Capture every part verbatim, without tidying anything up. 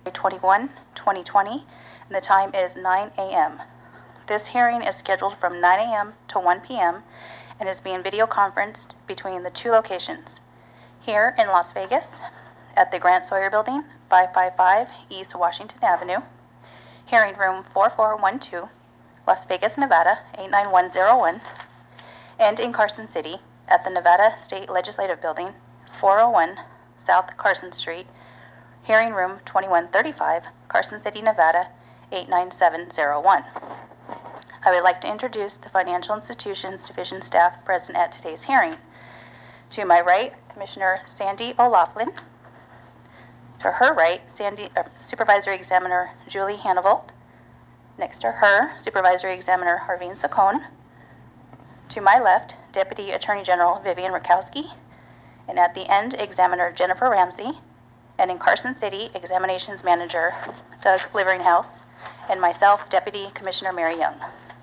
twenty-first, twenty twenty, and the time is nine a m This hearing is scheduled from nine a m to one p m and is being video conferenced between the two locations. Here in Las Vegas at the Grant Sawyer Building, five fifty-five East Washington Avenue, hearing room four four one two, Las Vegas, Nevada, eight nine one zero one, and in Carson City at the Nevada State Legislative Building, four oh one South Carson Street, hearing room twenty-one thirty-five, Carson City, Nevada, eight nine seven zero one. I would like to introduce the Financial Institutions Division staff present at today's hearing. To my right, Commissioner Sandy O'Laughlin. To her right, Sandy, uh, Supervisory Examiner Julie Hannavold. Next to her, Supervisory Examiner Harveen Saccone. To my left, Deputy Attorney General Vivian Rakowski. And at the end, Examiner Jennifer Ramsey. And in Carson City, Examinations Manager Doug Liveringhouse. And myself, Deputy Commissioner Mary Young.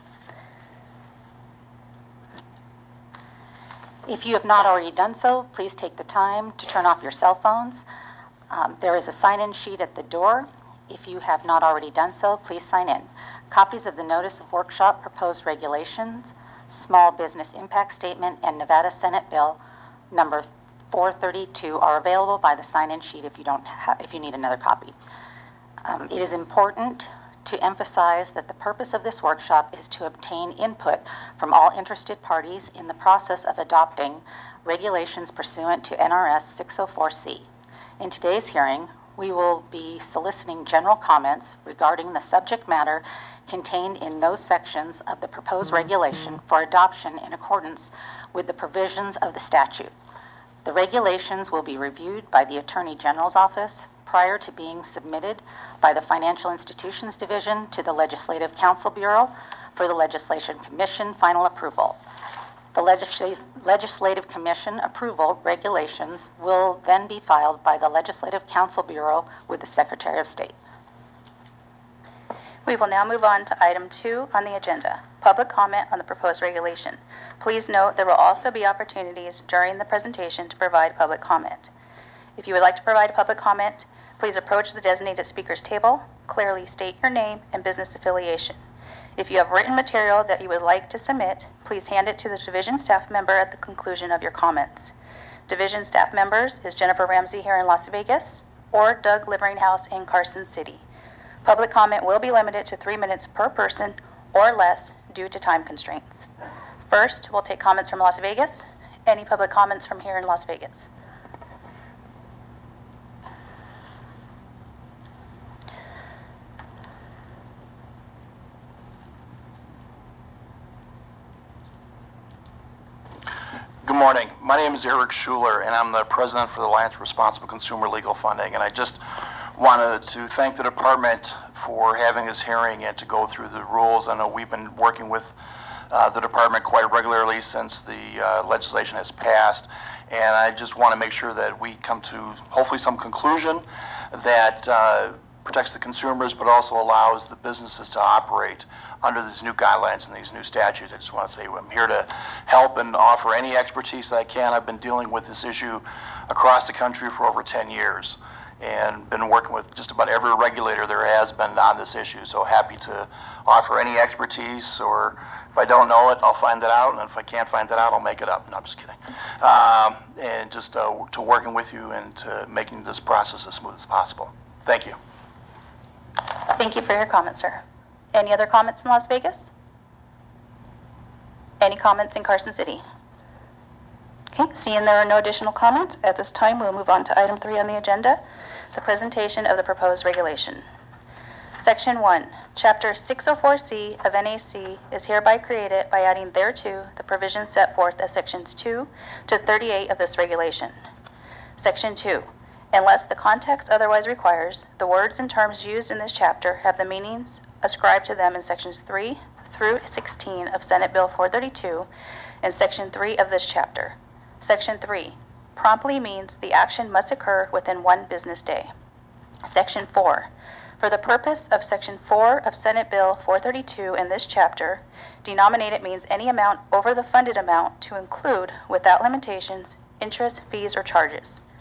If you have not already done so, please take the time to turn off your cell phones. Um, there is a sign-in sheet at the door. If you have not already done so, please sign in. Copies of the Notice of Workshop Proposed Regulations, Small Business Impact Statement, and Nevada Senate Bill number four thirty-two are available by the sign-in sheet if you don't ha- if you need another copy. Um, it is important to emphasize that the purpose of this workshop is to obtain input from all interested parties in the process of adopting regulations pursuant to N R S six oh four C. In today's hearing, we will be soliciting general comments regarding the subject matter contained in those sections of the proposed regulation for adoption in accordance with the provisions of the statute. The regulations will be reviewed by the Attorney General's Office prior to being submitted by the Financial Institutions Division to the Legislative Counsel Bureau for the Legislation Commission final approval. The Legisl- Legislative Commission approval regulations will then be filed by the Legislative Counsel Bureau with the Secretary of State. We will now move on to item two on the agenda, public comment on the proposed regulation. Please note there will also be opportunities during the presentation to provide public comment. If you would like to provide public comment, please approach the designated speakers table, clearly state your name and business affiliation. If you have written material that you would like to submit, please hand it to the division staff member at the conclusion of your comments. Division staff members is Jennifer Ramsey here in Las Vegas or Doug Liveringhouse in Carson City. Public comment will be limited to three minutes per person or less due to time constraints. First, we'll take comments from Las Vegas. Any public comments from here in Las Vegas? Good morning. My name is Eric Schuler, and I'm the president for the Alliance for Responsible Consumer Legal Funding. And I just wanted to thank the department for having this hearing and to go through the rules. I know we've been working with uh, the department quite regularly since the uh, legislation has passed. And I just want to make sure that we come to hopefully some conclusion that uh, protects the consumers, but also allows the businesses to operate under these new guidelines and these new statutes. I just want to say I'm here to help and offer any expertise that I can. I've been dealing with this issue across the country for over ten years and been working with just about every regulator there has been on this issue. So happy to offer any expertise, or if I don't know it, I'll find it out, and if I can't find it out, I'll make it up. No, I'm just kidding. Um, and just uh, to working with you and to making this process as smooth as possible. Thank you. Thank you for your comments, sir. Any other comments in Las Vegas? Any comments in Carson City? Okay, seeing there are no additional comments, at this time we'll move on to item three on the agenda, the presentation of the proposed regulation. Section one, Chapter six oh four C of N A C is hereby created by adding thereto the provisions set forth as Sections two to thirty-eight of this regulation. Section two, unless the context otherwise requires, the words and terms used in this chapter have the meanings ascribed to them in Sections three through sixteen of Senate Bill four thirty-two and Section three of this chapter. Section three, promptly means the action must occur within one business day. Section four, for the purpose of Section four of Senate Bill four thirty-two in this chapter, denominated means any amount over the funded amount to include, without limitations, interest, fees, or charges.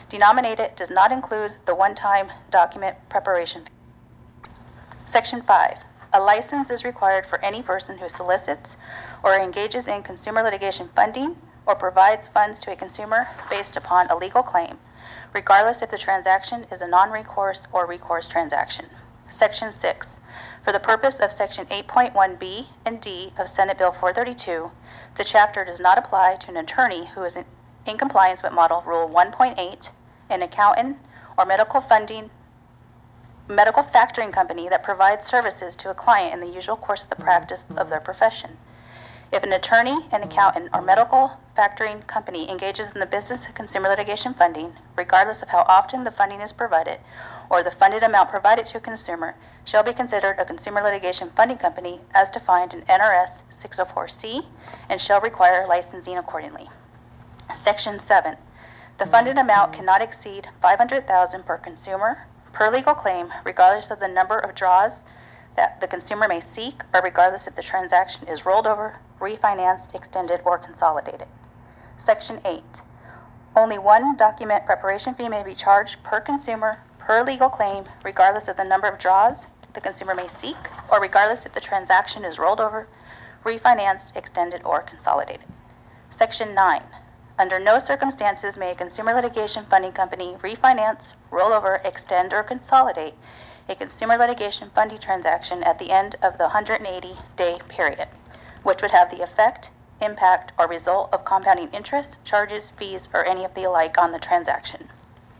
Denominated does not include the one-time document preparation fee. Section five, a license is required for any person who solicits or engages in consumer litigation funding or provides funds to a consumer based upon a legal claim, regardless if the transaction is a non-recourse or recourse transaction. Section six, for the purpose of Section eight point one B and D of Senate Bill four thirty-two, the chapter does not apply to an attorney who is in, in compliance with Model Rule one point eight, an accountant, or medical funding medical factoring company that provides services to a client in the usual course of the practice of their profession. If an attorney, an accountant, or medical factoring company engages in the business of consumer litigation funding, regardless of how often the funding is provided or the funded amount provided to a consumer, shall be considered a consumer litigation funding company as defined in N R S six oh four C and shall require licensing accordingly. Section seven, the funded amount cannot exceed five hundred thousand dollars per consumer per legal claim, regardless of the number of draws that the consumer may seek, or regardless if the transaction is rolled over, refinanced, extended, or consolidated. Section eight, only one document preparation fee may be charged per consumer per legal claim, regardless of the number of draws the consumer may seek, or regardless if the transaction is rolled over, refinanced, extended, or consolidated. Section nine, under no circumstances may a consumer litigation funding company refinance, roll over, extend, or consolidate a consumer litigation funding transaction at the end of the one hundred eighty day period, which would have the effect, impact, or result of compounding interest, charges, fees, or any of the alike on the transaction.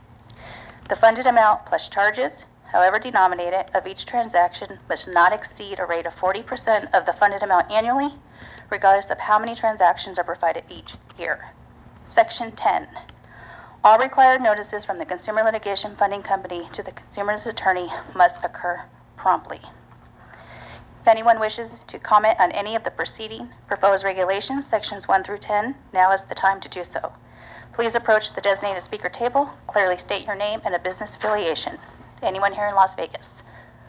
The funded amount plus charges, however denominated, of each transaction must not exceed a rate of forty percent of the funded amount annually, regardless of how many transactions are provided each year. Section ten, all required notices from the consumer litigation funding company to the consumer's attorney must occur promptly. If anyone wishes to comment on any of the preceding proposed regulations, sections one through ten, now is the time to do so. Please approach the designated speaker table, clearly state your name and a business affiliation. Anyone here in Las Vegas?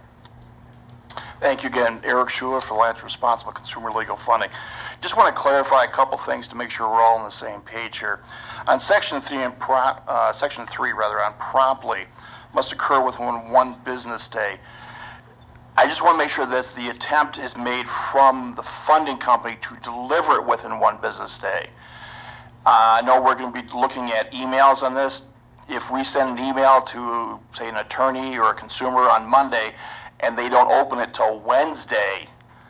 Thank you again, Eric Schuler for Alliance Responsible Consumer Legal Funding. Just want to clarify a couple things to make sure we're all on the same page here. On section three, and pro, uh, section three rather, on promptly must occur within one business day. I just want to make sure that the attempt is made from the funding company to deliver it within one business day. Uh, I know we're going to be looking at emails on this. If we send an email to, say, an attorney or a consumer on Monday and they don't open it till Wednesday,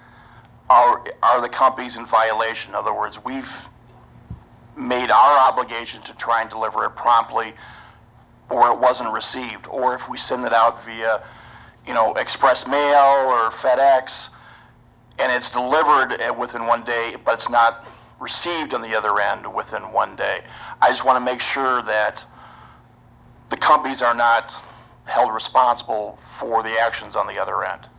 are, are the companies in violation? In other words, we've made our obligation to try and deliver it promptly, or it wasn't received. Or if we send it out via, you know, express mail or FedEx, and it's delivered within one day, but it's not received on the other end within one day. I just want to make sure that the companies are not held responsible for the actions on the other end.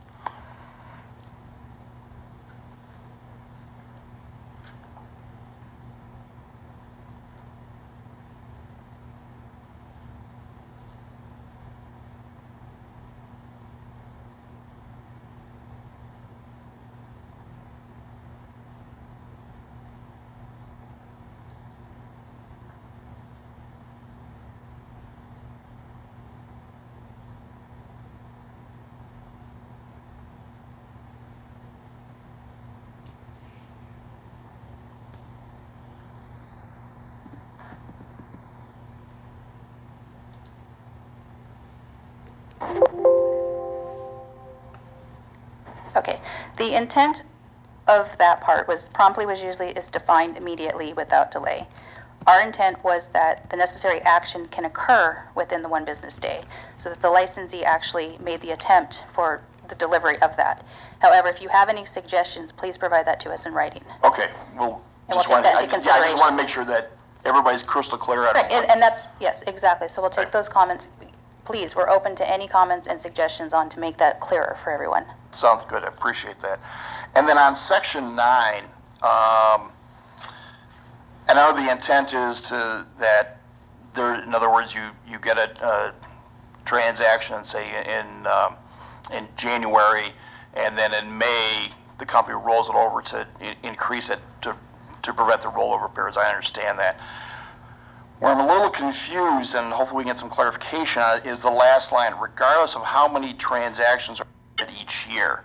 Okay, the intent of that part was promptly was usually is defined immediately without delay. Our intent was that the necessary action can occur within the one business day, so that the licensee actually made the attempt for the delivery of that. However, if you have any suggestions, please provide that to us in writing. Okay, well, And we'll just take wanted- that into I- yeah, I consideration. just want to make sure that everybody's crystal clear on Right, and, and that's, yes, exactly. So we'll take Right. those comments. Please, we're open to any comments and suggestions on to make that clearer for everyone. Sounds good, I appreciate that. And then on section nine, um, I know the intent is to, that there, in other words, you, you get a, a transaction, say, in, um, in January, and then in May, the company rolls it over to i- increase it to, to prevent the rollover periods. I understand that. Where I'm a little confused, and hopefully we can get some clarification on it, is the last line, regardless of how many transactions are each year,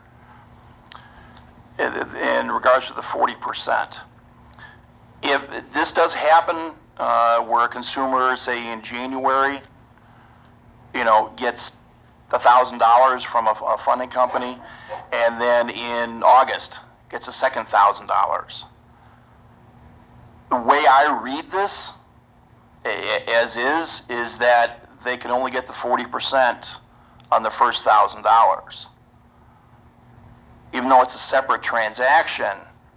in regards to the forty percent. If this does happen, uh, where a consumer, say in January, you know, gets one thousand dollars from a, a funding company, and then in August gets a second one thousand dollars. The way I read this, as is, is that they can only get the forty percent on the first one thousand dollars. Even though it's a separate transaction,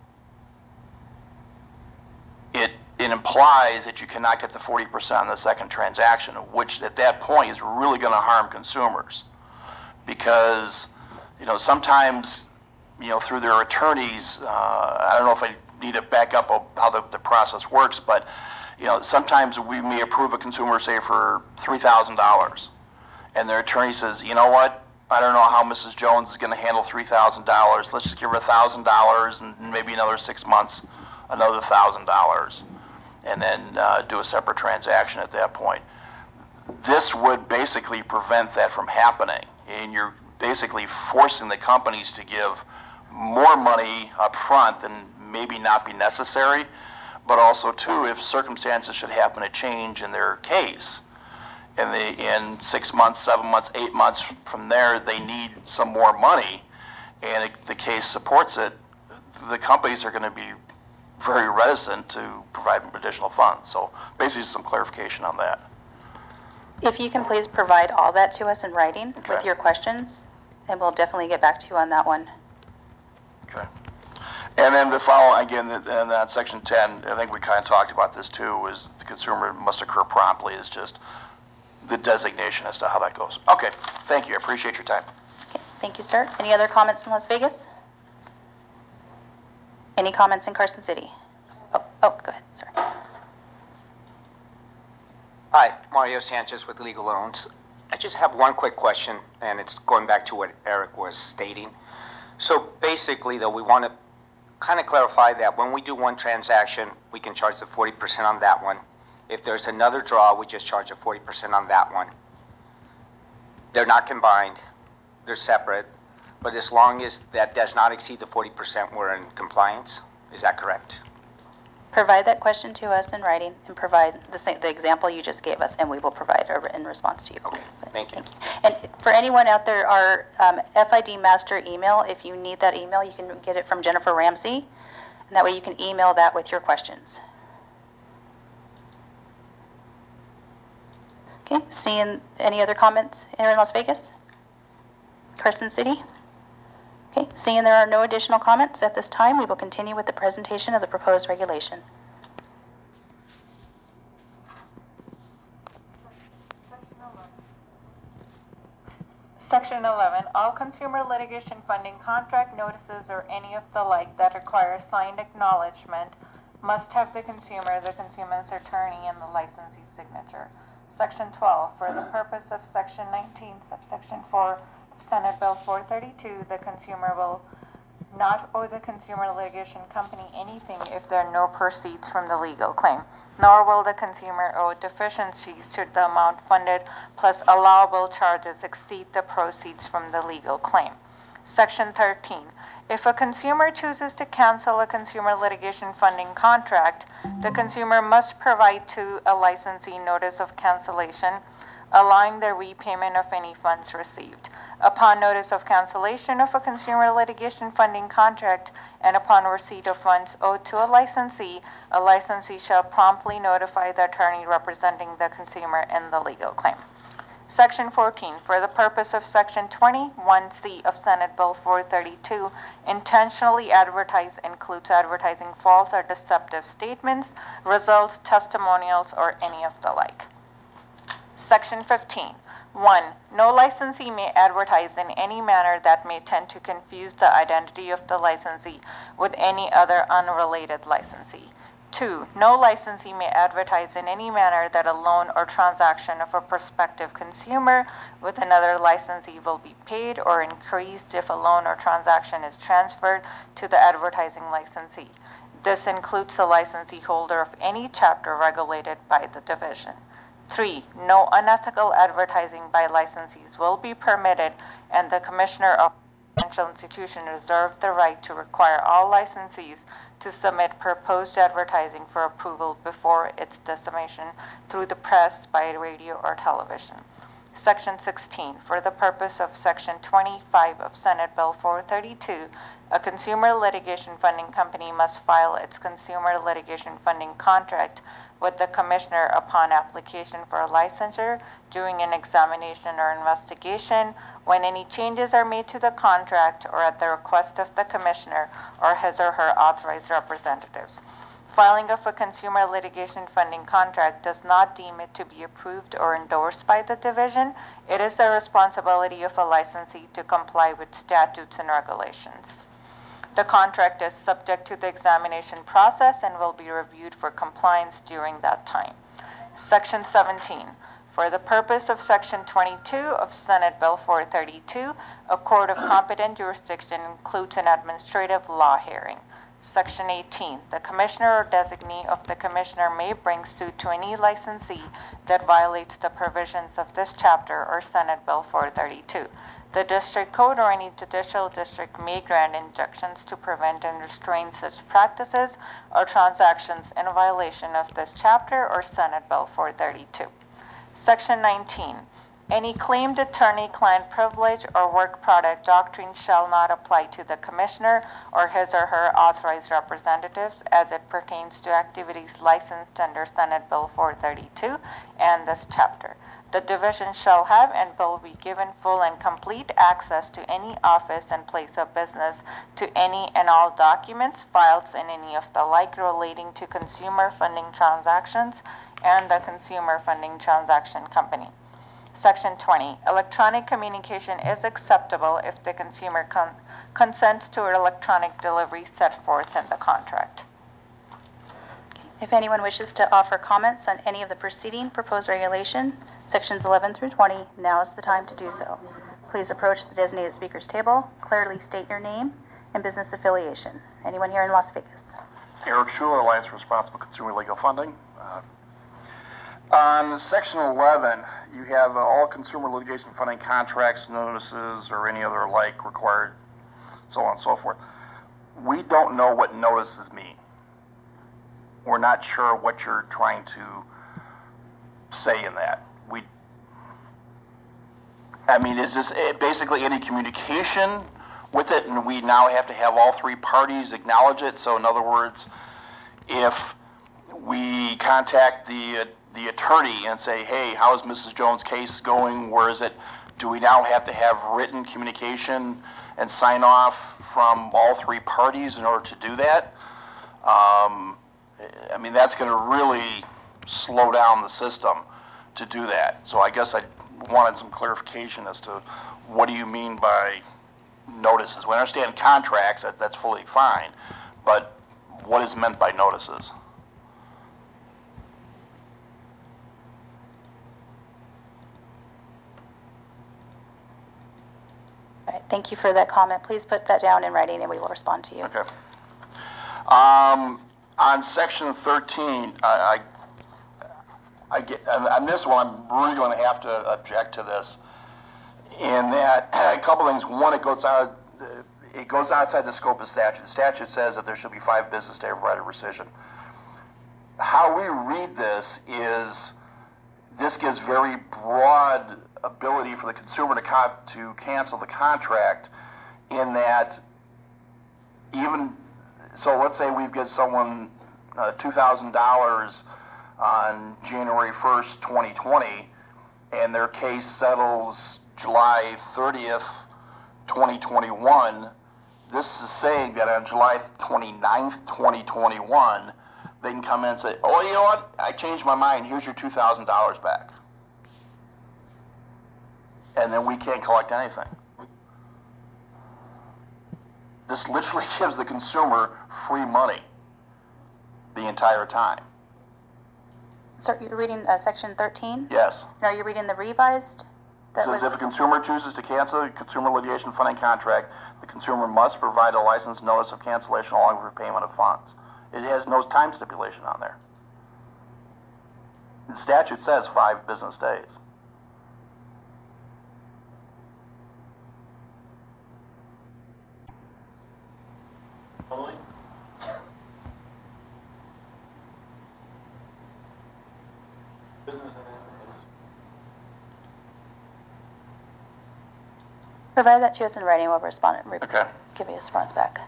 it, it implies that you cannot get the forty percent on the second transaction, which at that point is really going to harm consumers. Because, you know, sometimes, you know, through their attorneys, uh, I don't know if I need to back up how the, the process works, but, you know, sometimes we may approve a consumer, say, for three thousand dollars. And their attorney says, you know what, I don't know how Missus Jones is going to handle three thousand dollars. Let's just give her one thousand dollars and maybe another six months, another one thousand dollars, and then uh, do a separate transaction at that point. This would basically prevent that from happening. And you're basically forcing the companies to give more money up front than maybe not be necessary, but also, too, if circumstances should happen to change in their case, and they, in six months, seven months, eight months from there, they need some more money, and it, the case supports it, the companies are going to be very reticent to provide additional funds. So basically, some clarification on that. If you can please provide all that to us in writing with Okay. your questions, and we'll definitely get back to you on that one. Okay. And then the follow, again, the- and that section ten, I think we kind of talked about this too, is the consumer must occur promptly, is just the designation as to how that goes. Okay, thank you, I appreciate your time. Okay, thank you, sir. Any other comments in Las Vegas? Any comments in Carson City? Oh, oh, go ahead, sir. Hi, Mario Sanchez with Legal Loans. I just have one quick question, and it's going back to what Eric was stating. So basically, though, we want to kind of clarify that when we do one transaction, we can charge the forty percent on that one. If there's another draw, we just charge the forty percent on that one. They're not combined, they're separate, but as long as that does not exceed the forty percent, we're in compliance. Is that correct? Provide that question to us in writing and provide the same, the example you just gave us, and we will provide a written response to you. Okay, thank you. And for anyone out there, our um, F I D master email, if you need that email, you can get it from Jennifer Ramsey, and that way you can email that with your questions. Okay, seeing any other comments here in Las Vegas? Carson City? Okay, seeing there are no additional comments at this time, we will continue with the presentation of the proposed regulation. Section eleven, all consumer litigation funding contract notices or any of the like that require signed acknowledgement must have the consumer, the consumer's attorney, and the licensee's signature. Section twelve, for the purpose of section nineteen, subsection four of Senate Bill four thirty-two, the consumer will not owe the consumer litigation company anything if there are no proceeds from the legal claim, nor will the consumer owe deficiencies should the amount funded plus allowable charges exceed the proceeds from the legal claim. Section thirteen, if a consumer chooses to cancel a consumer litigation funding contract, the consumer must provide to a licensee notice of cancellation, allowing the repayment of any funds received. Upon notice of cancellation of a consumer litigation funding contract and upon receipt of funds owed to a licensee, a licensee shall promptly notify the attorney representing the consumer in the legal claim. Section fourteen, for the purpose of Section twenty-one C of Senate Bill four thirty-two, intentionally advertise includes advertising false or deceptive statements, results, testimonials, or any of the like. Section fifteen. one. No licensee may advertise in any manner that may tend to confuse the identity of the licensee with any other unrelated licensee. two. No licensee may advertise in any manner that a loan or transaction of a prospective consumer with another licensee will be paid or increased if a loan or transaction is transferred to the advertising licensee. This includes the licensee holder of any chapter regulated by the division. Three, no unethical advertising by licensees will be permitted, and the Commissioner of Financial Institution reserved the right to require all licensees to submit proposed advertising for approval before its dissemination through the press, by radio, or television. Section sixteen, for the purpose of Section twenty-five of Senate Bill four thirty-two, a consumer litigation funding company must file its consumer litigation funding contract with the Commissioner upon application for a licensure, during an examination or investigation, when any changes are made to the contract, or at the request of the Commissioner or his or her authorized representatives. Filing of a consumer litigation funding contract does not deem it to be approved or endorsed by the division. It is the responsibility of a licensee to comply with statutes and regulations. The contract is subject to the examination process and will be reviewed for compliance during that time. Section seventeen, for the purpose of Section twenty-two of Senate Bill four thirty-two, a court of competent jurisdiction includes an administrative law hearing. Section eighteen, the Commissioner or designee of the Commissioner may bring suit to any licensee that violates the provisions of this chapter or Senate Bill four thirty-two. The District Code or any judicial district may grant injunctions to prevent and restrain such practices or transactions in violation of this chapter or Senate Bill four thirty-two. Section nineteen, any claimed attorney-client privilege or work product doctrine shall not apply to the Commissioner or his or her authorized representatives as it pertains to activities licensed under Senate Bill four thirty-two and this chapter. The division shall have and will be given full and complete access to any office and place of business, to any and all documents, files, and any of the like relating to consumer funding transactions and the Consumer Funding Transaction Company. Section twenty, electronic communication is acceptable if the consumer con- consents to an electronic delivery set forth in the contract. If anyone wishes to offer comments on any of the preceding proposed regulation, sections eleven through twenty, now is the time to do so. Please approach the designated speaker's table, clearly state your name and business affiliation. Anyone here in Las Vegas? Eric Schuler, Alliance for Responsible Consumer Legal Funding. Uh, On Section eleven, you have uh, all consumer litigation funding contracts, notices, or any other like required, so on and so forth. We don't know what notices mean. We're not sure what you're trying to say in that. We, I mean, is this eh, basically any communication with it, and we now have to have all three parties acknowledge it? So in other words, if we contact the the attorney and say, hey, how is Missus Jones' case going? Where is it? Do we now have to have written communication and sign off from all three parties in order to do that? Um, I mean, that's going to really slow down the system to do that. So I guess I wanted some clarification as to what do you mean by notices? We understand contracts, that, that's fully fine, but what is meant by notices? All right, thank you for that comment. Please put that down in writing and we will respond to you. Okay. Um, on section thirteen, I, I, I get, on, on this one, I'm really going to have to object to this. In that, a couple things. One, it goes out, it goes outside the scope of statute. The statute says that there should be five business day of right of rescission. How we read this is, this gives very broad ability for the consumer to con- to cancel the contract, in that even, so let's say we've given someone uh, two thousand dollars on January first, twenty twenty, and their case settles July thirtieth, twenty twenty-one. This is saying that on July twenty-ninth, twenty twenty-one, they can come in and say, oh, you know what, I changed my mind, here's your two thousand dollars back. And then we can't collect anything. This literally gives the consumer free money the entire time. So you're reading uh, section thirteen? Yes. No, you're reading the revised? That Says was- if a consumer chooses to cancel a consumer litigation funding contract, the consumer must provide a license notice of cancellation along with payment of funds. It has no time stipulation on there. The statute says five business days. Provide that to us in writing, we'll respond, re- Okay. give you a response back.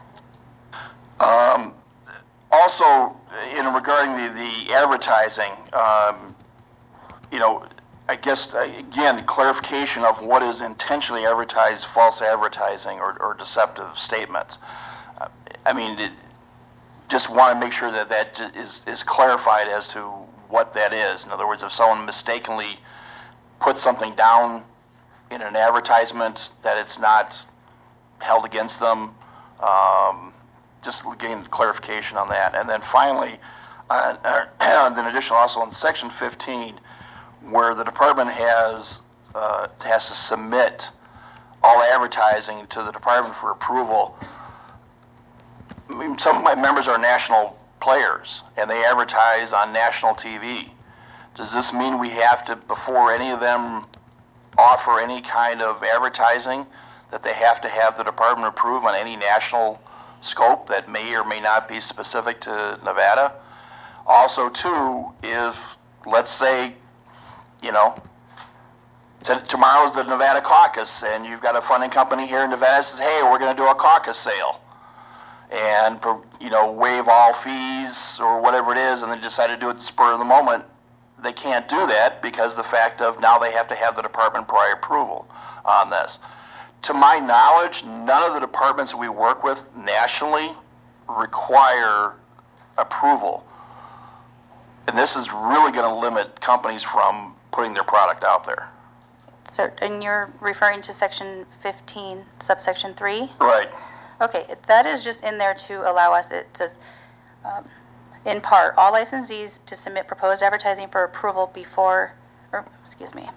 Um, also, in regarding the, the advertising, um, you know, I guess, uh, again, clarification of what is intentionally advertised, false advertising, or, or deceptive statements. Uh, I mean, it, just want to make sure that that j- is, is clarified as to what that is. In other words, if someone mistakenly puts something down in an advertisement, that it's not held against them. Um, just gain clarification on that. And then finally, uh, uh, then additional also in section fifteen, where the department has, uh, has to submit all advertising to the department for approval. I mean, some of my members are national players, and they advertise on national T V. Does this mean we have to, before any of them offer any kind of advertising, that they have to have the department approve on any national scope that may or may not be specific to Nevada? Also, too, if, let's say, you know, t- tomorrow's the Nevada caucus, and you've got a funding company here in Nevada that says, hey, we're going to do a caucus sale, and, you know, waive all fees or whatever it is, and then decide to do it spur of the moment. They can't do that because the fact of now they have to have the department prior approval on this. To my knowledge, none of the departments that we work with nationally require approval. And this is really going to limit companies from putting their product out there. So, and you're referring to section fifteen, subsection three? Right. Okay, that is just in there to allow us, it says, um, in part, all licensees to submit proposed advertising for approval before, or, excuse me.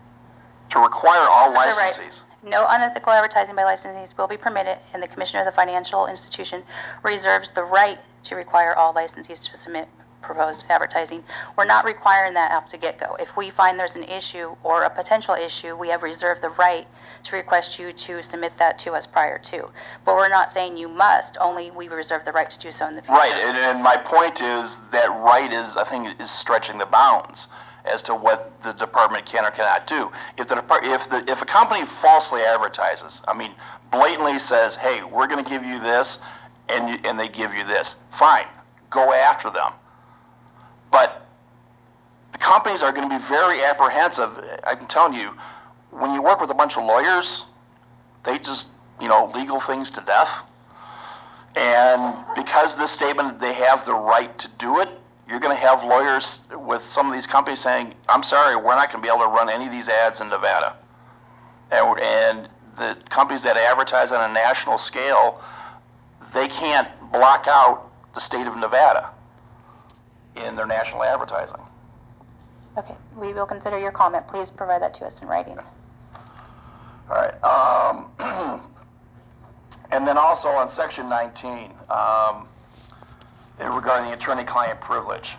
To require all They're right. licensees. No unethical advertising by licensees will be permitted, and the Commissioner of the Financial Institution reserves the right to require all licensees to submit proposed advertising. We're not requiring that off the get-go. If we find there's an issue or a potential issue, we have reserved the right to request you to submit that to us prior to. But we're not saying you must, only we reserve the right to do so in the future. Right, and, and my point is that right is, I think, is stretching the bounds as to what the department can or cannot do. If the depart, if the if a company falsely advertises, I mean, blatantly says, "Hey, we're going to give you this," and you, and they give you this, fine, go after them. But the companies are going to be very apprehensive. I'm telling you, when you work with a bunch of lawyers, they just, you know, legal things to death. And because this statement, they have the right to do it, you're going to have lawyers with some of these companies saying, I'm sorry, we're not going to be able to run any of these ads in Nevada. And, and the companies that advertise on a national scale, they can't block out the state of Nevada in their national advertising. Okay, we will consider your comment. Please provide that to us in writing. All right. Um, and then also on section nineteen, um, regarding the attorney-client privilege,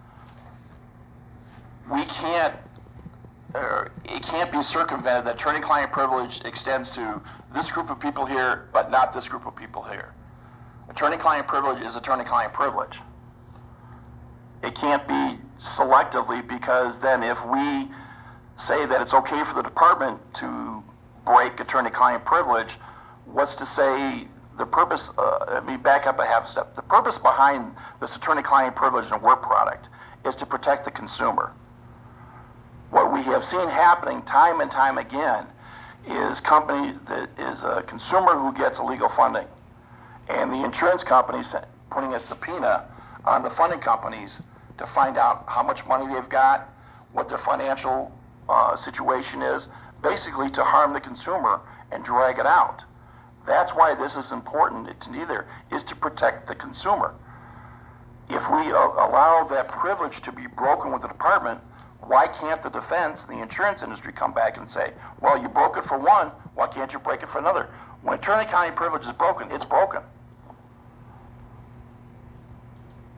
we can't, uh, it can't be circumvented that attorney-client privilege extends to this group of people here, but not this group of people here. Attorney-client privilege is attorney-client privilege. It can't be selectively, because then if we say that it's okay for the department to break attorney-client privilege, what's to say the purpose, uh, let me back up a half step. The purpose behind this attorney-client privilege in a work product is to protect the consumer. What we have seen happening time and time again is company that is a consumer who gets illegal funding, and the insurance companies putting a subpoena on the funding companies to find out how much money they've got, what their financial uh, situation is, basically to harm the consumer and drag it out. That's why this is important to neither, is to protect the consumer. If we uh, allow that privilege to be broken with the department, why can't the defense and the insurance industry come back and say, well, you broke it for one, why can't you break it for another? When attorney-client privilege is broken, it's broken.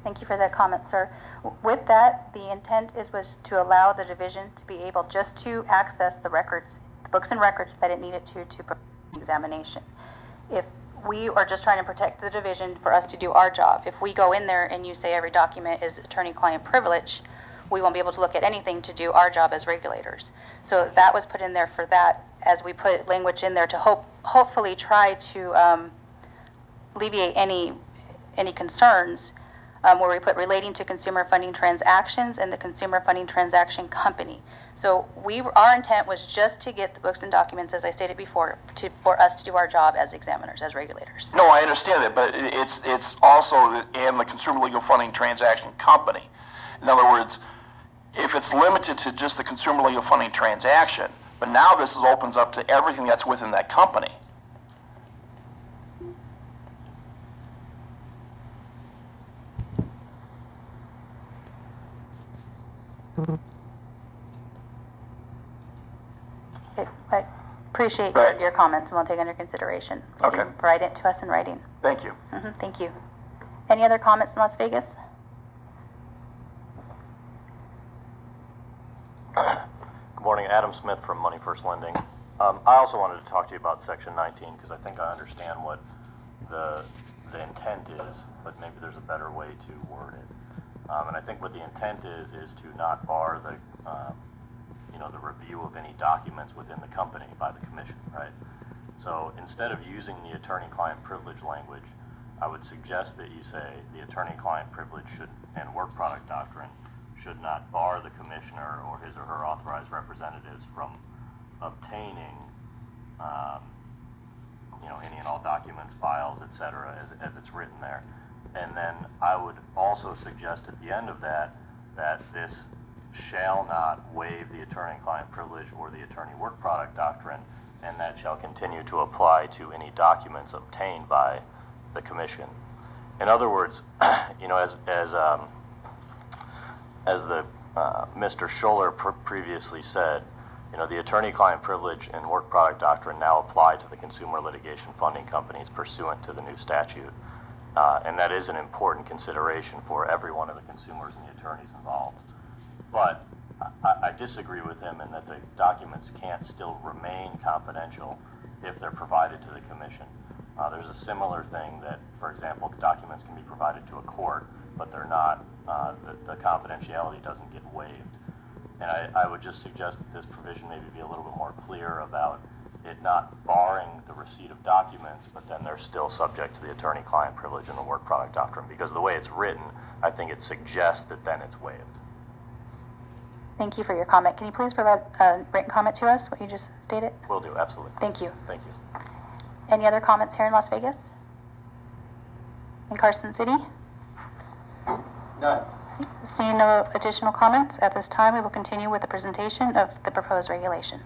Thank you for that comment, sir. W- With that, the intent is was to allow the division to be able just to access the records, the books and records that it needed to to prepare the examination. If we are just trying to protect the division for us to do our job, if we go in there and you say every document is attorney-client privilege, we won't be able to look at anything to do our job as regulators. So that was put in there for that, as we put language in there to hope, hopefully try to um, alleviate any, any concerns, um, where we put relating to consumer funding transactions and the consumer funding transaction company. So we, our intent was just to get the books and documents, as I stated before, to, for us to do our job as examiners, as regulators. No, I understand that, but it- it's, it's also, the- and the Consumer Legal Funding Transaction Company. In other words, if it's limited to just the consumer legal funding transaction, but now this is, opens up to everything that's within that company. Okay, I appreciate your, Right. your comments, and we'll take under consideration. You Okay. can provide it to us in writing. Thank you. Mhm, thank you. Any other comments in Las Vegas? Good morning, Adam Smith from Money First Lending. Um, I also wanted to talk to you about Section nineteen, because I think I understand what the, the intent is, but maybe there's a better way to word it. Um, and I think what the intent is, is to not bar the, um, you know, the review of any documents within the company by the commission, right? So instead of using the attorney-client privilege language, I would suggest that you say the attorney-client privilege should, and work product doctrine should not bar the commissioner or his or her authorized representatives from obtaining, um, you know, any and all documents, files, et cetera, as, as it's written there. And then I would also suggest at the end of that, that this shall not waive the attorney-client privilege or the attorney work product doctrine, and that shall continue to apply to any documents obtained by the commission. In other words, you know, as, as, um, as the, uh, Mister Schuller pr- previously said, you know, the attorney-client privilege and work product doctrine now apply to the consumer litigation funding companies pursuant to the new statute. Uh, and that is an important consideration for every one of the consumers and the attorneys involved. But I, I disagree with him in that the documents can't still remain confidential if they're provided to the commission. Uh, there's a similar thing that, for example, documents can be provided to a court, but they're not, uh, the, the confidentiality doesn't get waived. And I, I would just suggest that this provision maybe be a little bit more clear about it not barring the receipt of documents, but then they're still subject to the attorney-client privilege and the work product doctrine. Because the way it's written, I think it suggests that then it's waived. Thank you for your comment. Can you please provide a written comment to us, what you just stated? Will do, absolutely. Thank you. Thank you. Any other comments here in Las Vegas? In Carson City? None. Seeing no additional comments, at this time, we will continue with the presentation of the proposed regulation.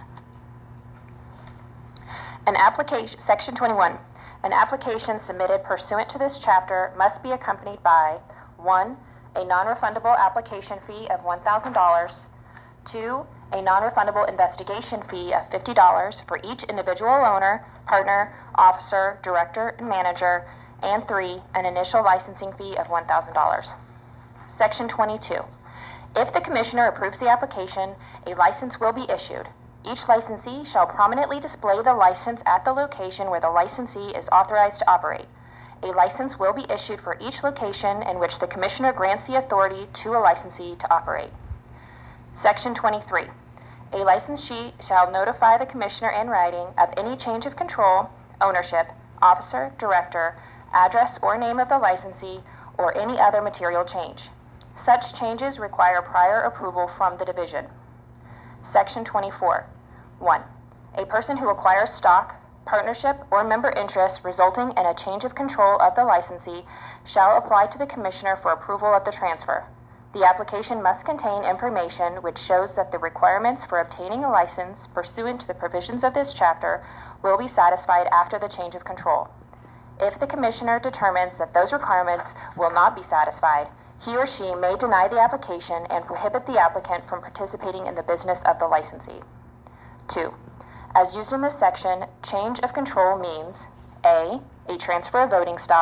An application, Section twenty-one, an application submitted pursuant to this chapter must be accompanied by, one, a non-refundable application fee of one thousand dollars, two, a non-refundable investigation fee of fifty dollars for each individual owner, partner, officer, director, and manager, and three, an initial licensing fee of one thousand dollars. Section twenty-two, if the commissioner approves the application, a license will be issued. Each licensee shall prominently display the license at the location where the licensee is authorized to operate. A license will be issued for each location in which the commissioner grants the authority to a licensee to operate. Section twenty-three, a licensee shall notify the commissioner in writing of any change of control, ownership, officer, director, address or name of the licensee, or any other material change. Such changes require prior approval from the division. Section twenty-four, one, a person who acquires stock, partnership, or member interest resulting in a change of control of the licensee shall apply to the commissioner for approval of the transfer. The application must contain information which shows that the requirements for obtaining a license pursuant to the provisions of this chapter will be satisfied after the change of control. If the commissioner determines that those requirements will not be satisfied, he or she may deny the application and prohibit the applicant from participating in the business of the licensee. Two, as used in this section, change of control means A, a transfer of voting stock,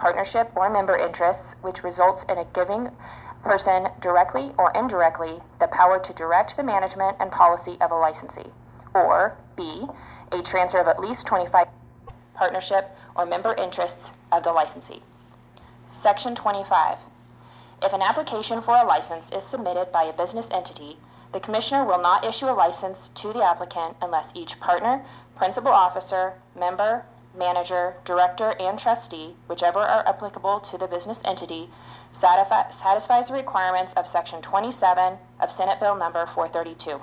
partnership, or member interests, which results in a giving person directly or indirectly the power to direct the management and policy of a licensee. Or B, a transfer of at least twenty-five partnership or member interests of the licensee. Section twenty-five. If an application for a license is submitted by a business entity, the Commissioner will not issue a license to the applicant unless each partner, principal officer, member, manager, director, and trustee, whichever are applicable to the business entity, satisfi- satisfies the requirements of Section twenty-seven of Senate Bill number four thirty-two.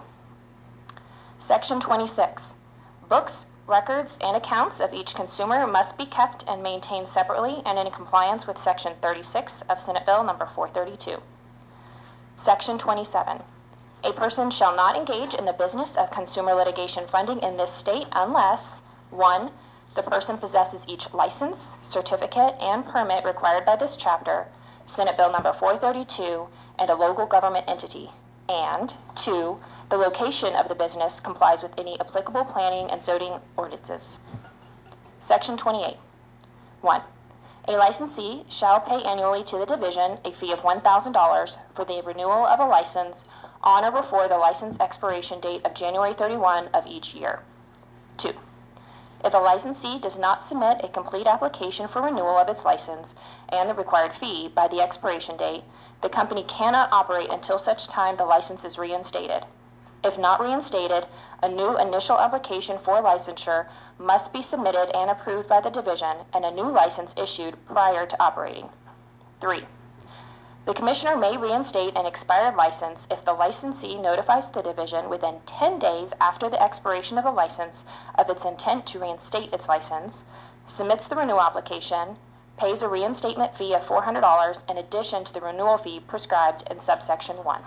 Section twenty-six. Books, records, and accounts of each consumer must be kept and maintained separately and in compliance with Section thirty-six of Senate Bill number four thirty-two. Section twenty-seven. A person shall not engage in the business of consumer litigation funding in this state unless, one, the person possesses each license, certificate, and permit required by this chapter, Senate Bill number four thirty-two, and a local government entity, and two, the location of the business complies with any applicable planning and zoning ordinances. Section twenty-eight. one. A licensee shall pay annually to the division a fee of one thousand dollars for the renewal of a license on or before the license expiration date of January thirty-first of each year. two. If a licensee does not submit a complete application for renewal of its license and the required fee by the expiration date, the company cannot operate until such time the license is reinstated. If not reinstated, a new initial application for licensure must be submitted and approved by the division and a new license issued prior to operating. three. The Commissioner may reinstate an expired license if the licensee notifies the division within ten days after the expiration of the license of its intent to reinstate its license, submits the renewal application, pays a reinstatement fee of four hundred dollars in addition to the renewal fee prescribed in subsection one.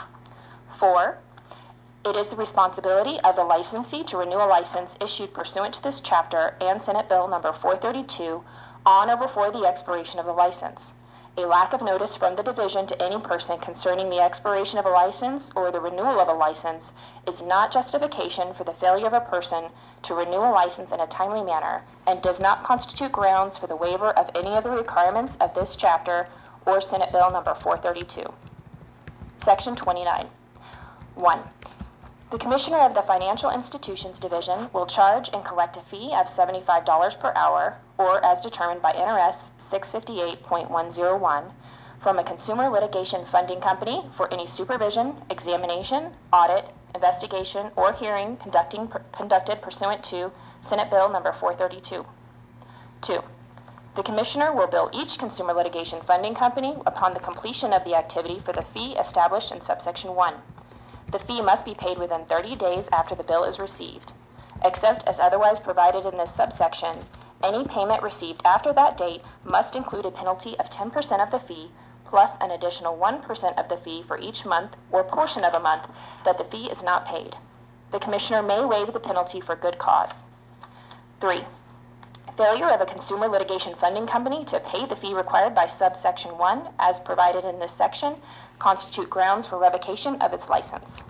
four. It is the responsibility of the licensee to renew a license issued pursuant to this chapter and Senate Bill number four thirty-two on or before the expiration of the license. A lack of notice from the division to any person concerning the expiration of a license or the renewal of a license is not justification for the failure of a person to renew a license in a timely manner and does not constitute grounds for the waiver of any of the requirements of this chapter or Senate Bill number four thirty-two. Section twenty-nine. one. The Commissioner of the Financial Institutions Division will charge and collect a fee of seventy-five dollars per hour, or as determined by N R S six fifty-eight point one oh one, from a consumer litigation funding company for any supervision, examination, audit, investigation, or hearing conducting, per, conducted pursuant to Senate Bill number four thirty-two. two. The Commissioner will bill each consumer litigation funding company upon the completion of the activity for the fee established in subsection one. The fee must be paid within thirty days after the bill is received. Except as otherwise provided in this subsection, any payment received after that date must include a penalty of ten percent of the fee plus an additional one percent of the fee for each month or portion of a month that the fee is not paid. The Commissioner may waive the penalty for good cause. three. Failure of a consumer litigation funding company to pay the fee required by subsection one, as provided in this section, constitute grounds for revocation of its license.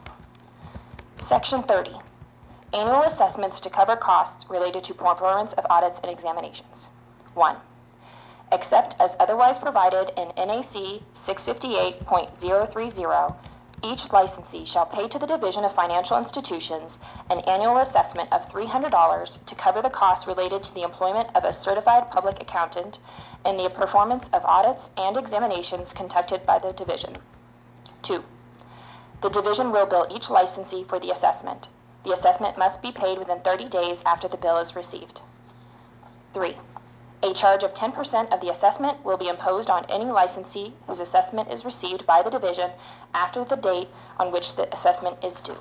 Section thirty. Annual assessments to cover costs related to performance of audits and examinations. one. Except as otherwise provided in N A C six fifty-eight point oh three oh, each licensee shall pay to the Division of Financial Institutions an annual assessment of three hundred dollars to cover the costs related to the employment of a certified public accountant and the performance of audits and examinations conducted by the Division. two. The Division will bill each licensee for the assessment. The assessment must be paid within thirty days after the bill is received. three. A charge of ten percent of the assessment will be imposed on any licensee whose assessment is received by the Division after the date on which the assessment is due.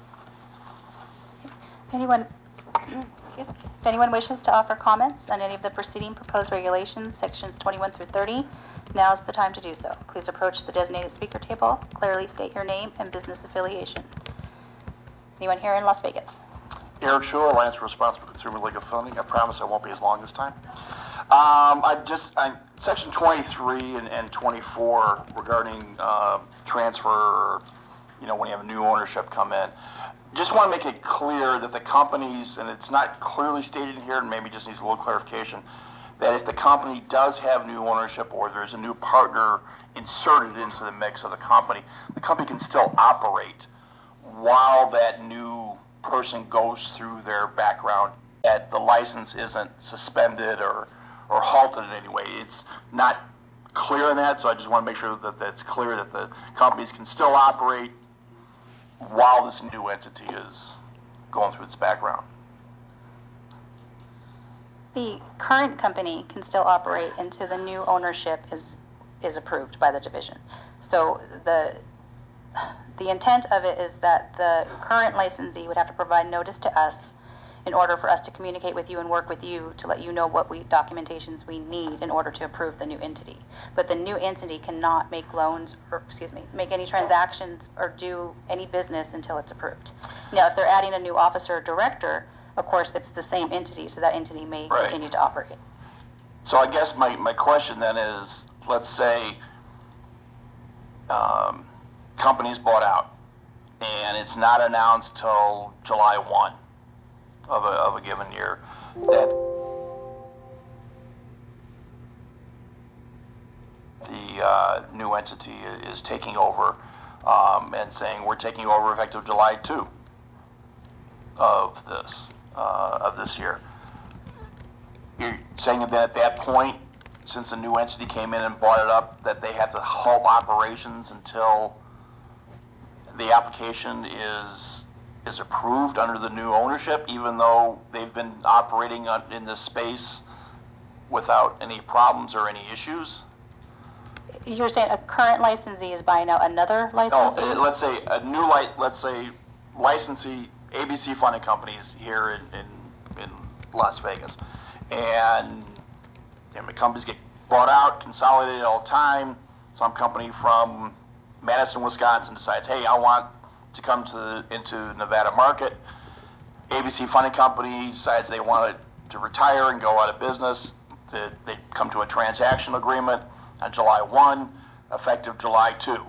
If anyone, excuse me, if anyone wishes to offer comments on any of the preceding proposed regulations, sections twenty-one through thirty, now is the time to do so. Please approach the designated speaker table, clearly state your name and business affiliation. Anyone here in Las Vegas? Eric Schuler, Alliance for Responsible Consumer Legal Funding. I promise I won't be as long this time. Um, I just, I, section twenty-three and, and twenty-four regarding uh, transfer, you know, when you have a new ownership come in. Just want to make it clear that the companies, and it's not clearly stated here, and maybe just needs a little clarification, that if the company does have new ownership or there's a new partner inserted into the mix of the company, the company can still operate while that new person goes through their background, that the license isn't suspended or, or halted in any way. It's not clear on that, so I just want to make sure that that's clear that the companies can still operate while this new entity is going through its background. The current company can still operate until the new ownership is, is approved by the division. So the, the intent of it is that the current licensee would have to provide notice to us in order for us to communicate with you and work with you to let you know what we, documentations we need in order to approve the new entity. But the new entity cannot make loans, or, excuse me, make any transactions or do any business until it's approved. Now, if they're adding a new officer or director, of course, it's the same entity, so that entity may Right. continue to operate. So I guess my, my question then is, let's say um, company's bought out and it's not announced till July first of a, of a given year that the uh, new entity is taking over um, and saying we're taking over effective July second of this, uh, of this year. You're saying that at that point, since a new entity came in and bought it up, that they have to halt operations until the application is is approved under the new ownership, even though they've been operating on, in this space without any problems or any issues? You're saying a current licensee is buying out another No, licensee? uh, let's say a new light, let's say licensee, A B C Funding Companies here in, in, in Las Vegas. And, and the companies get bought out, consolidated all the time. Some company from Madison, Wisconsin decides, hey, I want to come to the, into Nevada market. A B C Funding Company decides they want to retire and go out of business. They, they come to a transaction agreement on July first, effective July second.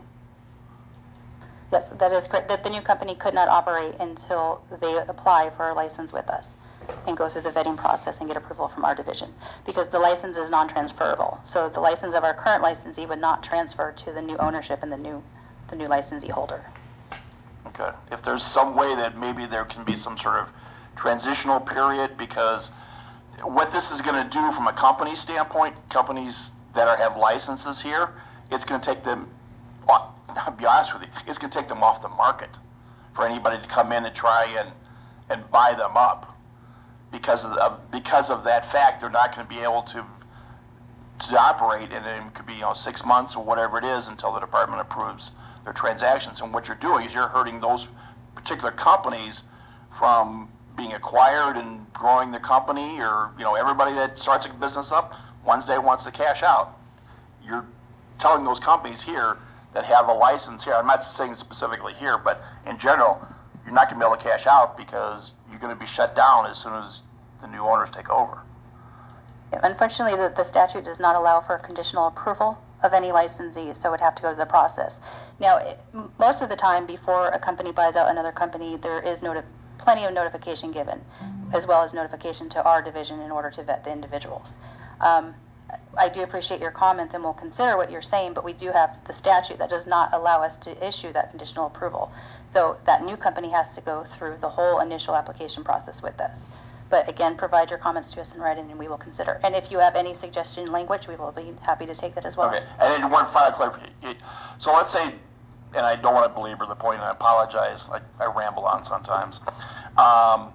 Yes, that is correct. That the new company could not operate until they apply for a license with us and go through the vetting process and get approval from our division, because the license is non-transferable. So the license of our current licensee would not transfer to the new ownership and the new, the new licensee holder. Okay. If there's some way that maybe there can be some sort of transitional period, because what this is going to do from a company standpoint, companies that are, have licenses here, it's going to take them, I'll be honest with you, it's going to take them off the market for anybody to come in and try and, and buy them up. Because of, the, because of that fact, they're not going to be able to to operate, and it could be, you know, six months or whatever it is until the department approves their transactions. And what you're doing is you're hurting those particular companies from being acquired and growing the company, or, you know, everybody that starts a business up, Wednesday wants to cash out. You're telling those companies here that have a license here, I'm not saying specifically here, but in general, you're not going to be able to cash out because you're going to be shut down as soon as the new owners take over. Unfortunately, the, the statute does not allow for conditional approval of any licensee, so it would have to go through the process. Now, it, most of the time before a company buys out another company, there is noti- plenty of notification given, as well as notification to our division in order to vet the individuals. Um, I do appreciate your comments and we'll consider what you're saying, but we do have the statute that does not allow us to issue that conditional approval. So that new company has to go through the whole initial application process with us. But again, provide your comments to us in writing and we will consider. And if you have any suggestion language, we will be happy to take that as well. Okay, and then one final clarification. So let's say, and I don't want to belabor the point, and I apologize, I, I ramble on sometimes. Um,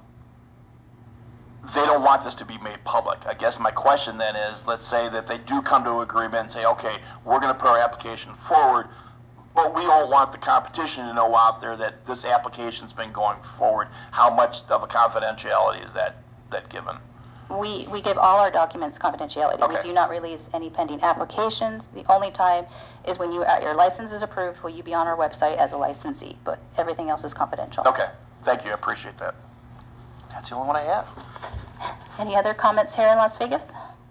they don't want this to be made public. I guess my question then is, let's say that they do come to an agreement and say, okay, we're going to put our application forward, but we don't want the competition to know out there that this application's been going forward. How much of a confidentiality is that, that given? We, we give all our documents confidentiality. We Okay. do not release any pending applications. The only time is when you, uh, your license is approved, will you be on our website as a licensee, but everything else is confidential. Okay, thank you, I appreciate that. That's the only one I have. Any other comments here in Las Vegas?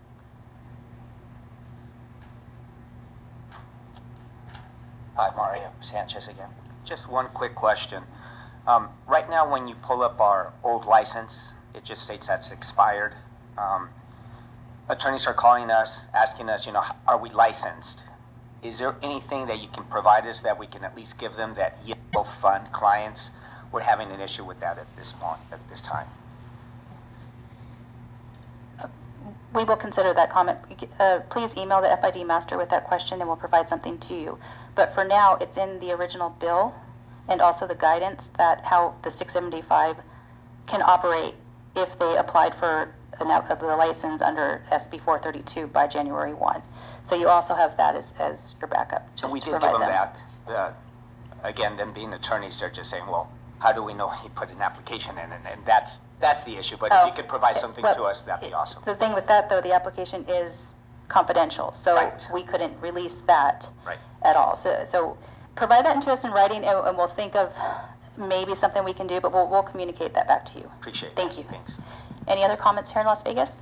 Hi, Mario Sanchez again. Just one quick question. Um, right now, when you pull up our old license, it just states that's expired. Um, attorneys are calling us, asking us, you know, are we licensed? Is there anything that you can provide us that we can at least give them that yellow fund clients? We're having an issue with that at this point, at this time. We will consider that comment. Uh, Please email the F I D master with that question and we'll provide something to you. But for now, it's in the original bill and also the guidance that how the six seventy-five can operate if they applied for an, uh, the license under S B four thirty-two by January first. So you also have that as, as your backup to, And we to did give provide them them. that. Uh, Again, them being attorneys, they're just saying, well, how do we know he put an application in? And, and that's, that's the issue. But if Oh, you could provide something but to us, that'd be awesome. The thing with that, though, the application is confidential, so Right. we couldn't release that Right. at all. So, so provide that to us in writing, and, and we'll think of maybe something we can do, but we'll, we'll communicate that back to you. Appreciate it. Thank you. Thanks. Any other comments here in Las Vegas?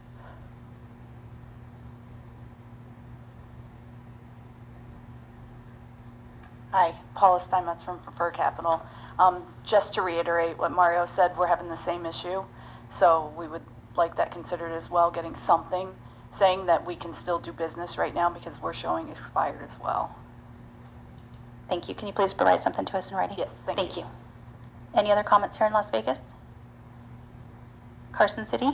Hi, Paula Steinmetz from Prefer Capital. Um, Just to reiterate what Mario said, we're having the same issue, so we would like that considered as well, getting something saying that we can still do business right now because we're showing expired as well. Thank you. Can you please provide something to us in writing? Yes, thank Thank you. you. Any other comments here in Las Vegas? Carson City?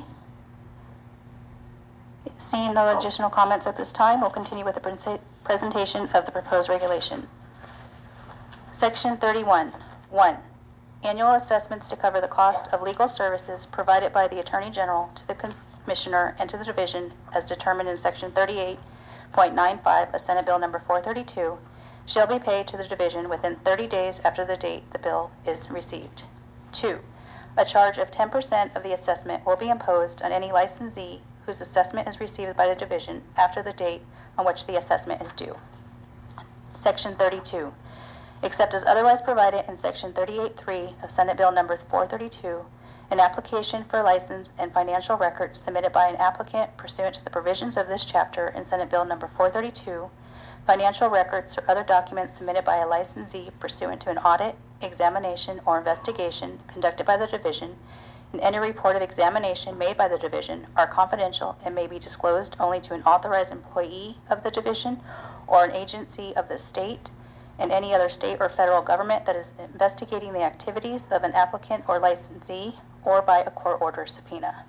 Seeing no additional comments at this time, we'll continue with the prese- presentation of the proposed regulation. Section thirty-one, one, annual assessments to cover the cost of legal services provided by the Attorney General to the Commissioner and to the Division as determined in Section thirty-eight point nine five of Senate Bill Number four thirty-two shall be paid to the Division within thirty days after the date the bill is received. Two, a charge of ten percent of the assessment will be imposed on any licensee whose assessment is received by the Division after the date on which the assessment is due. Section thirty-two, except as otherwise provided in Section thirty-eight point three of Senate Bill Number four thirty-two, an application for license and financial records submitted by an applicant pursuant to the provisions of this chapter in Senate Bill Number four thirty-two, financial records or other documents submitted by a licensee pursuant to an audit, examination, or investigation conducted by the Division, and any report of examination made by the Division are confidential and may be disclosed only to an authorized employee of the Division or an agency of the state and any other state or federal government that is investigating the activities of an applicant or licensee or by a court order subpoena.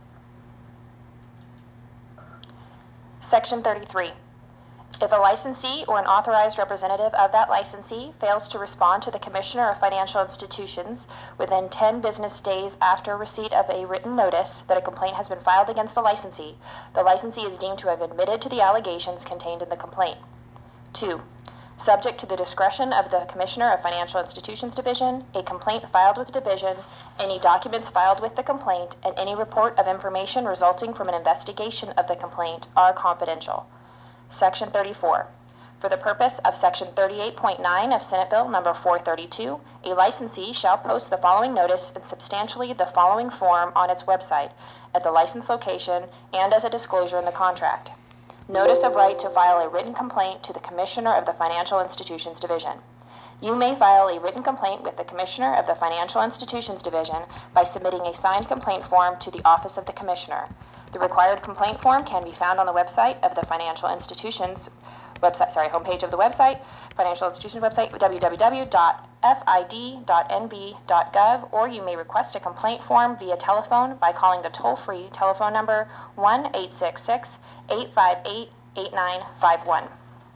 Section thirty-three. If a licensee or an authorized representative of that licensee fails to respond to the Commissioner of Financial Institutions within ten business days after receipt of a written notice that a complaint has been filed against the licensee, the licensee is deemed to have admitted to the allegations contained in the complaint. Two, subject to the discretion of the Commissioner of Financial Institutions Division, a complaint filed with the Division, any documents filed with the complaint, and any report of information resulting from an investigation of the complaint are confidential. Section thirty-four. For the purpose of Section thirty-eight point nine of Senate Bill Number four thirty-two, a licensee shall post the following notice in substantially the following form on its website, at the license location, and as a disclosure in the contract. Notice of right to file a written complaint to the Commissioner of the Financial Institutions Division. You may file a written complaint with the Commissioner of the Financial Institutions Division by submitting a signed complaint form to the Office of the Commissioner. The required complaint form can be found on the website of the Financial Institutions website, sorry, homepage of the website, Financial Institutions website, w w w dot f i d dot n b dot gov, or you may request a complaint form via telephone by calling the toll-free telephone number one eight six six, eight five eight, eight nine five one.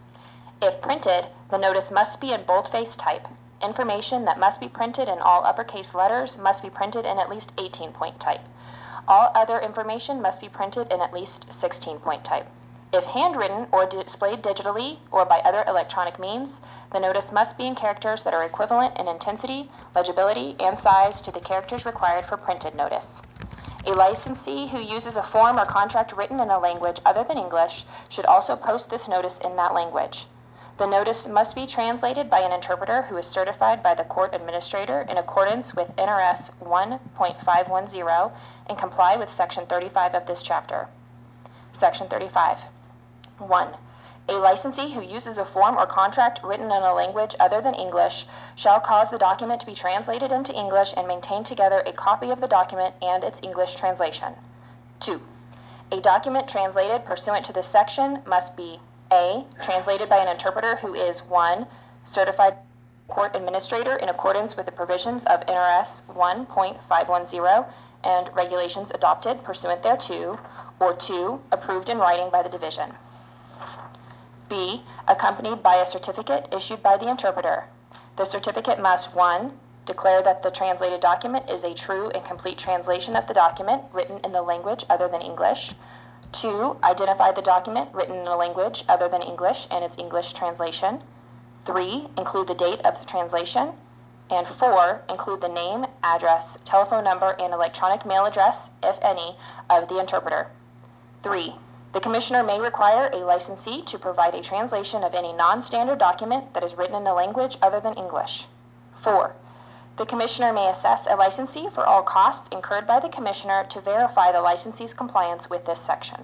If printed, the notice must be in boldface type. Information that must be printed in all uppercase letters must be printed in at least eighteen point type. All other information must be printed in at least sixteen point type. If handwritten or displayed digitally or by other electronic means, the notice must be in characters that are equivalent in intensity, legibility, and size to the characters required for printed notice. A licensee who uses a form or contract written in a language other than English should also post this notice in that language. The notice must be translated by an interpreter who is certified by the court administrator in accordance with N R S one point five one zero and comply with Section thirty-five of this chapter. Section thirty-five. one. A licensee who uses a form or contract written in a language other than English shall cause the document to be translated into English and maintain together a copy of the document and its English translation. two. A document translated pursuant to this section must be A, translated by an interpreter who is, one, certified court administrator in accordance with the provisions of N R S one point five one zero and regulations adopted pursuant thereto, or two, approved in writing by the division. B, accompanied by a certificate issued by the interpreter. The certificate must, one, declare that the translated document is a true and complete translation of the document written in the language other than English. Two, identify the document written in a language other than English and its English translation. Three, include the date of the translation. And four, include the name, address, telephone number, and electronic mail address, if any, of the interpreter. Three, the Commissioner may require a licensee to provide a translation of any non-standard document that is written in a language other than English. Four, the Commissioner may assess a licensee for all costs incurred by the Commissioner to verify the licensee's compliance with this section.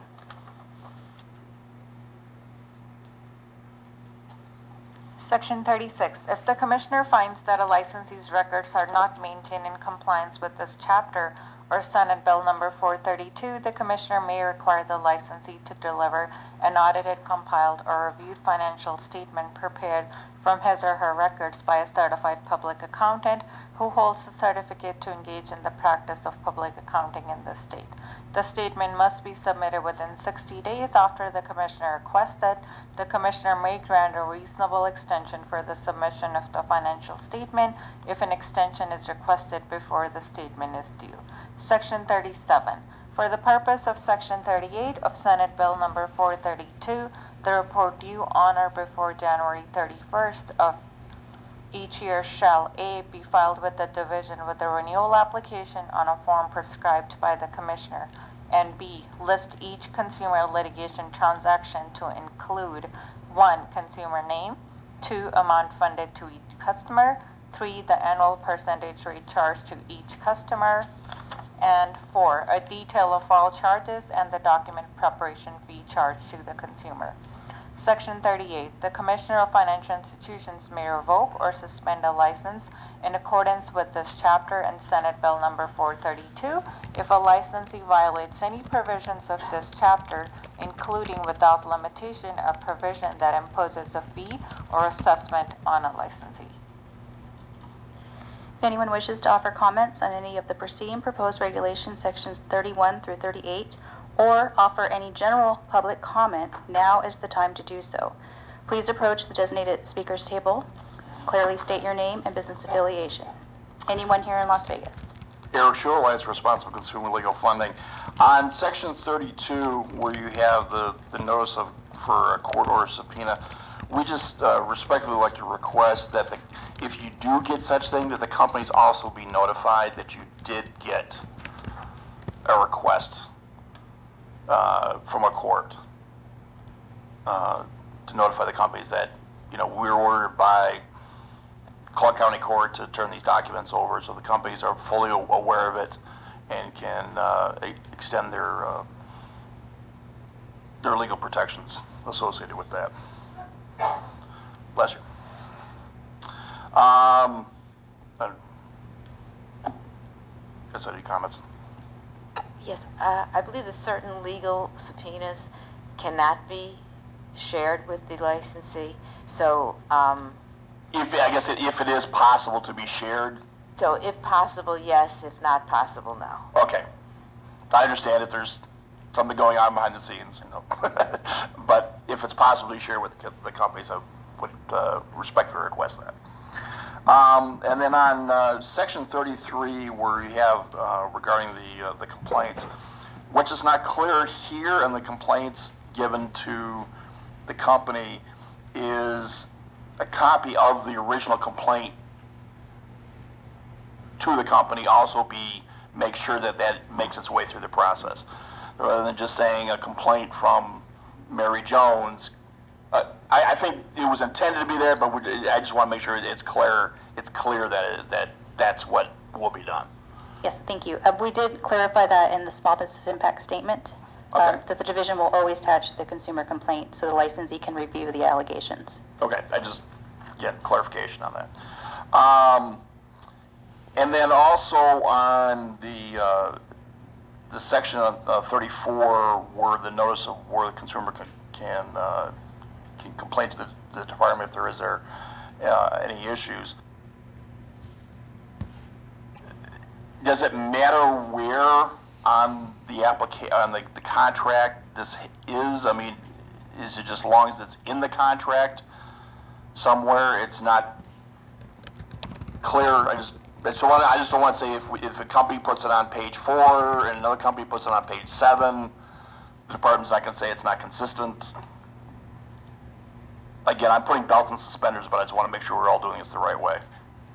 Section thirty-six, if the Commissioner finds that a licensee's records are not maintained in compliance with this chapter or Senate Bill number four thirty-two, the Commissioner may require the licensee to deliver an audited, compiled, or reviewed financial statement prepared from his or her records by a certified public accountant who holds the certificate to engage in the practice of public accounting in the state. The statement must be submitted within sixty days after the Commissioner requests it. The Commissioner may grant a reasonable extension for the submission of the financial statement if an extension is requested before the statement is due. Section thirty-seven. For the purpose of Section thirty-eight of Senate Bill number four thirty-two, the report due on or before January thirty-first of each year shall A, be filed with the division with the renewal application on a form prescribed by the Commissioner, and B, list each consumer litigation transaction to include one, consumer name, two, amount funded to each customer, three, the annual percentage rate charged to each customer, and four, a detail of all charges and the document preparation fee charged to the consumer. Section thirty-eight, the Commissioner of Financial Institutions may revoke or suspend a license in accordance with this chapter and Senate Bill number four thirty-two if a licensee violates any provisions of this chapter, including without limitation a provision that imposes a fee or assessment on a licensee. If anyone wishes to offer comments on any of the preceding proposed regulations, sections thirty-one through thirty-eight, or offer any general public comment, now is the time to do so. Please approach the designated speakers table. Clearly state your name and business affiliation. Anyone here in Las Vegas? Eric Schuler, Alliance for Responsible Consumer Legal Funding. On section thirty-two, where you have the, the notice of for a court order subpoena, we just uh, respectfully like to request that the, if you do get such thing, that the companies also be notified that you did get a request uh, from a court uh, to notify the companies that, you know, we're ordered by Clark County Court to turn these documents over, so the companies are fully aware of it and can uh, extend their uh, their legal protections associated with that. Bless you. Um, I guess any comments? Yes, uh, I believe that certain legal subpoenas cannot be shared with the licensee. So, um, If, I guess it- if it is possible to be shared, so if possible, yes. If not possible, no. okay. I understand if there's something going on behind the scenes, you know. But if it's possible to share with the the companies, I would uh, respectfully request that. Um, and then on uh, section thirty-three, where you have uh, regarding the uh, the complaints, which is not clear here in the complaints given to the company, is a copy of the original complaint to the company also be, make sure that that makes its way through the process. Rather than just saying a complaint from Mary Jones. Uh, I, I think it was intended to be there, but we, I just want to make sure it's clear, it's clear that, it, that that's what will be done. Yes, thank you. Uh, we did clarify that in the small business impact statement, uh, Okay. that the division will always attach the consumer complaint so the licensee can review the allegations. Okay, I just get clarification on that. Um, and then also on the, uh, the section of uh, thirty-four where the notice of where the consumer can, can, uh, can complain to the, the department if there is there, uh, any issues. Does it matter where on the applica- on the, the contract this is? I mean, is it just as long as it's in the contract somewhere? It's not clear. I just so I just don't want to say if we, if a company puts it on page four and another company puts it on page seven, the department's not going to say it's not consistent. Again, I'm putting belts and suspenders, but I just want to make sure we're all doing this the right way.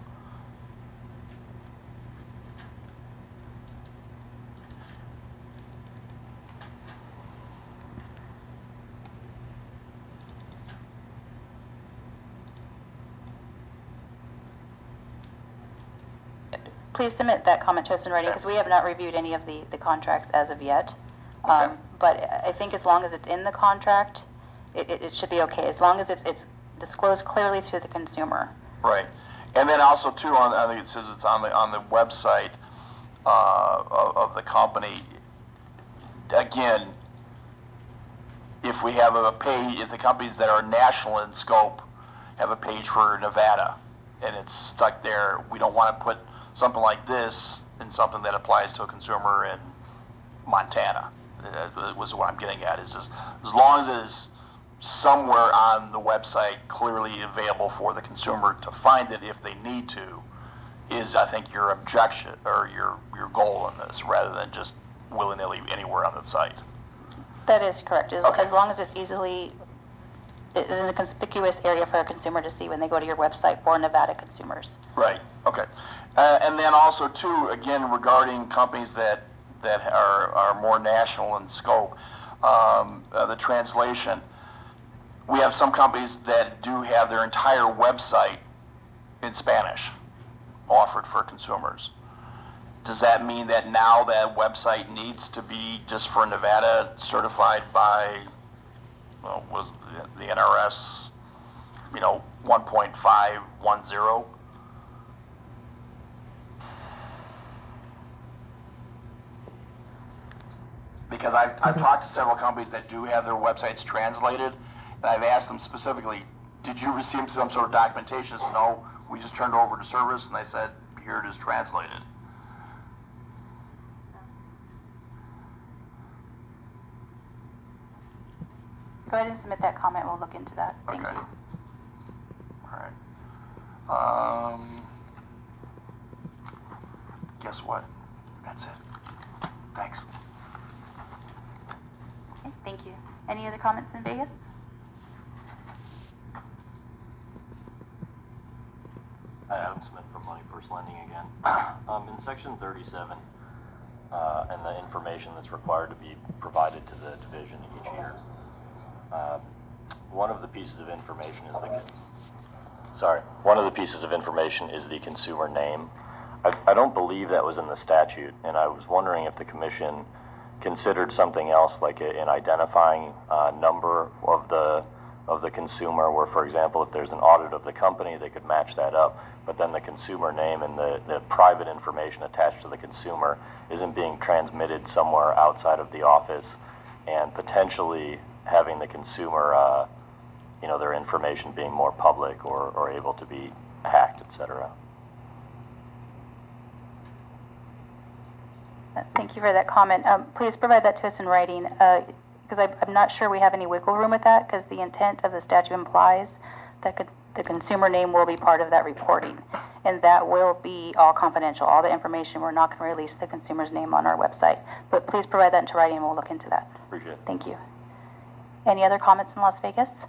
Please submit that comment to us in writing, because we have not reviewed any of the, the contracts as of yet. Um, Okay. But I think as long as it's in the contract, it, it, it should be okay, as long as it's, it's disclosed clearly to the consumer. Right, and then also too, on, I think it says it's on the, on the website, uh, of, of the company. Again, if we have a page, if the companies that are national in scope have a page for Nevada, and it's stuck there, we don't want to put something like this in something that applies to a consumer in Montana. Uh, was what I'm getting at, is just, as long as it is somewhere on the website clearly available for the consumer to find it if they need to, is I think your objection or your your goal in this, rather than just willy-nilly anywhere on the site. That is correct, as, Okay. as long as it's easily, it is in a conspicuous area for a consumer to see when they go to your website for Nevada consumers. Right, okay. Uh, and then also too, again, regarding companies that, that are, are more national in scope, um, uh, the translation, we have some companies that do have their entire website in Spanish offered for consumers. Does that mean that now that website needs to be just for Nevada certified by, well, was the, the N R S, you know, one point five one zero? Because I've, I've talked to several companies that do have their websites translated, and I've asked them specifically, did you receive some sort of documentation? They said, no, we just turned it over to service, and they said, here it is translated. Go ahead and submit that comment, we'll look into that. Thank Okay. you. All right. Um, guess what? That's it. Thanks. Okay, thank you. Any other comments in Vegas? Hi, Adam Smith from Money First Lending again. Um, in section thirty-seven, uh, and the information that's required to be provided to the division each year, uh, one of the pieces of information is the, con- sorry, one of the pieces of information is the consumer name. I, I don't believe that was in the statute, and I was wondering if the commission considered something else, like a, an identifying uh, number of the of the consumer, where, for example, if there's an audit of the company, they could match that up, but then the consumer name and the, the private information attached to the consumer isn't being transmitted somewhere outside of the office, and potentially having the consumer, uh, you know, their information being more public or, or able to be hacked, et cetera. Uh, Thank you for that comment. Um, Please provide that to us in writing, because I'm not sure we have any wiggle room with that, because the intent of the statute implies that could- the consumer name will be part of that reporting, and that will be all confidential. All the information, we're not going to release the consumer's name on our website. But please provide that into writing, and we'll look into that. Appreciate it. Thank you. Any other comments in Las Vegas?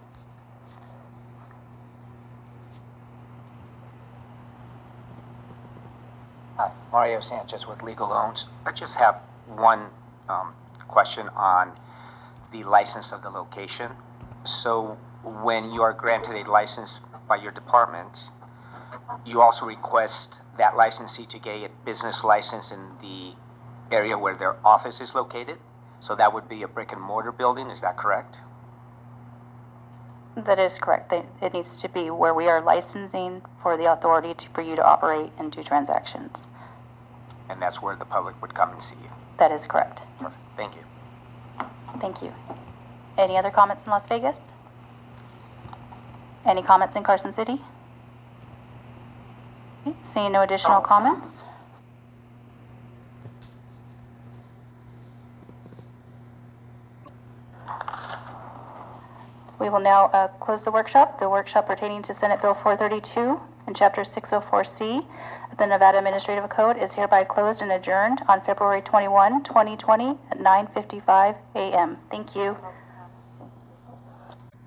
Hi, Mario Sanchez with Legal Loans. I just have one um, question on the license of the location. So when you are granted a license by your department, you also request that licensee to get a business license in the area where their office is located? So that would be a brick and mortar building, is that correct? That is correct. They- It needs to be where we are licensing for the authority to, for you to operate and do transactions. And that's where the public would come and see you? That is correct. Thank you. Thank you. Any other comments in Las Vegas? Any comments in Carson City? Okay, seeing no additional comments. We will now uh, close the workshop. The workshop pertaining to Senate Bill four thirty-two and Chapter six oh four C of the Nevada Administrative Code is hereby closed and adjourned on February twenty-first, twenty twenty at nine fifty-five a m Thank you.